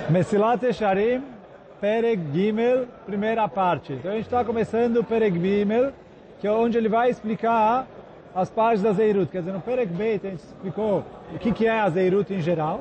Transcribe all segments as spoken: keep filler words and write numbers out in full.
Mesilat Yesharim, Perek Gimel, primeira parte. Então a gente está começando o Perek Gimel, que é onde ele vai explicar as partes da Zeirut. Quer dizer, no Perek Beit a gente explicou o que, que é a Zeirut em geral.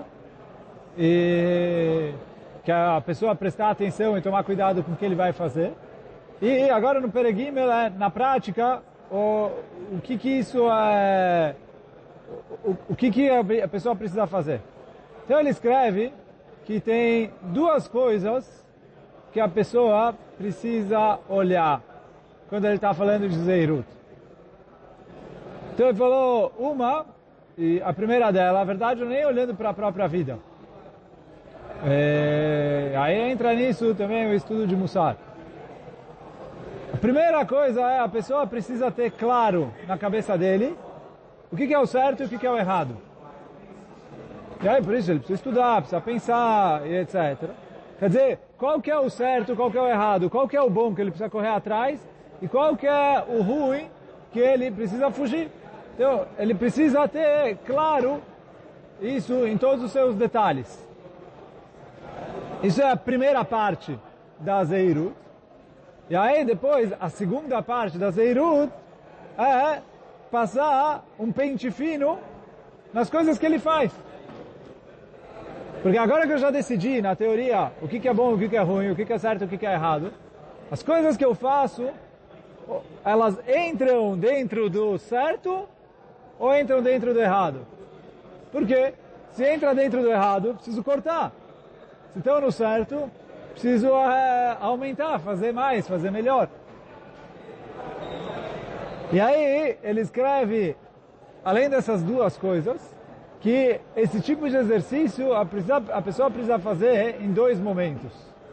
E que a pessoa prestar atenção e tomar cuidado com o que ele vai fazer. E agora no Perek Gimel, é, na prática, o, o que que isso é... O, o que que a pessoa precisa fazer. Então ele escreve que tem duas coisas que a pessoa precisa olhar quando ele está falando de Zeirut. Então ele falou uma, e a primeira dela, a verdade, nem olhando para a própria vida. É, aí entra nisso também o estudo de Mussar. A primeira coisa é a pessoa precisa ter claro na cabeça dele o que, que é o certo e o que, que é o errado. E aí por isso ele precisa estudar, precisa pensar e etcétera. Quer dizer, qual que é o certo, qual que é o errado, qual que é o bom que ele precisa correr atrás e qual que é o ruim que ele precisa fugir. Então, ele precisa ter claro isso em todos os seus detalhes. Isso é a primeira parte da Zeirut. E aí depois, a segunda parte da Zeirut é passar um pente fino nas coisas que ele faz. Porque agora que eu já decidi, na teoria, o que, que é bom, o que, que é ruim, o que, que é certo, o que, que é errado, as coisas que eu faço, elas entram dentro do certo ou entram dentro do errado? Porque se entra dentro do errado, preciso cortar. Se estão no certo, preciso é, aumentar, fazer mais, fazer melhor. E aí ele escreve, além dessas duas coisas, que esse tipo de exercício a, precisa, a pessoa precisa fazer em dois momentos.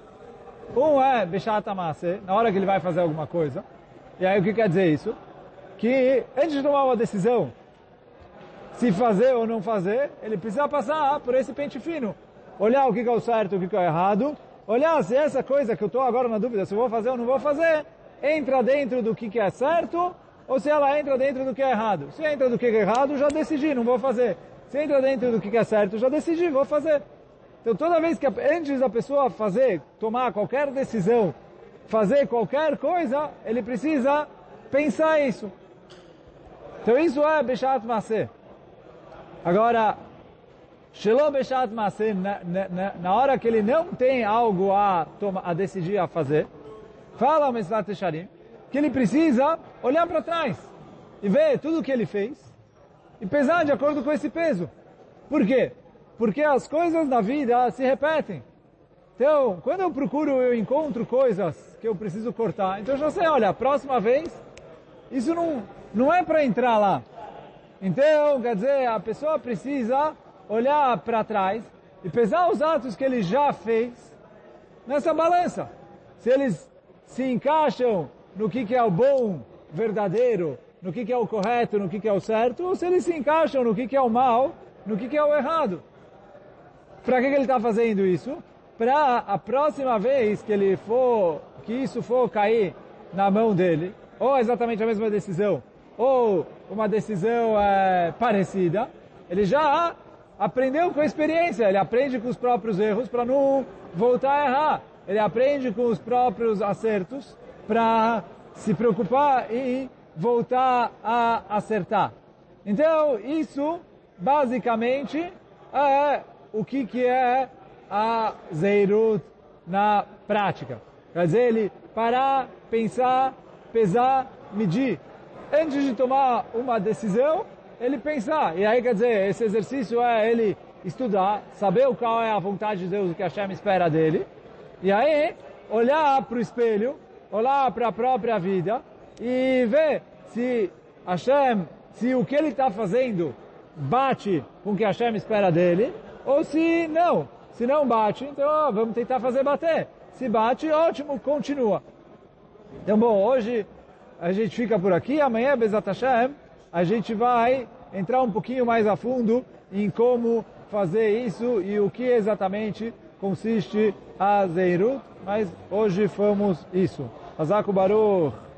Um é Beshat HaMaaseh, na hora que ele vai fazer alguma coisa. E aí o que quer dizer isso? Que antes de tomar uma decisão, se fazer ou não fazer, ele precisa passar por esse pente fino. Olhar o que é o certo, o que é o errado. Olhar se essa coisa que eu estou agora na dúvida, se eu vou fazer ou não vou fazer, entra dentro do que é certo, ou se ela entra dentro do que é errado. Se entra do que é errado, já decidi, não vou fazer. Se entra dentro do que é certo, já decidi, vou fazer. Então toda vez que, antes da pessoa fazer, tomar qualquer decisão, fazer qualquer coisa, ele precisa pensar isso. Então isso é Beshat Maaseh. Agora, Shelo Beshat Maaseh, na, na, na hora que ele não tem algo a, toma, a decidir a fazer, fala ao Mesilat Yesharim que ele precisa olhar para trás e ver tudo o que ele fez e pesar de acordo com esse peso. Por quê? Porque as coisas na vida se repetem. Então, quando eu procuro, eu encontro coisas que eu preciso cortar. Então eu já sei, olha, a próxima vez, isso não, não é para entrar lá. Então, quer dizer, a pessoa precisa olhar para trás e pesar os atos que ele já fez nessa balança. Se eles se encaixam no que, que é o bom, verdadeiro, no que, que é o correto, no que, que é o certo, ou se eles se encaixam no que, que é o mal, no que, que é o errado. Para que, que ele está fazendo isso? Para a próxima vez que ele for, que isso for cair na mão dele, ou exatamente a mesma decisão, ou uma decisão é, parecida, ele já aprendeu com a experiência, ele aprende com os próprios erros para não voltar a errar. Ele aprende com os próprios acertos para se preocupar e voltar a acertar. Então, isso, basicamente, é o que, que é a Zeirut na prática. Quer dizer, ele parar, pensar, pesar, medir. Antes de tomar uma decisão, ele pensar. E aí, quer dizer, esse exercício é ele estudar, saber qual é a vontade de Deus, o que Hashem espera dele. E aí, olhar para o espelho, olhar para a própria vida e ver se Hashem, se o que ele está fazendo bate com o que Hashem espera dele, ou se não. Se não bate, então ó, vamos tentar fazer bater. Se bate, ótimo, continua. Então, bom, hoje a gente fica por aqui. Amanhã, Bezat Hashem, a gente vai entrar um pouquinho mais a fundo em como fazer isso e o que exatamente consiste a Zeirut. Mas hoje fomos isso. Hazak Baruch.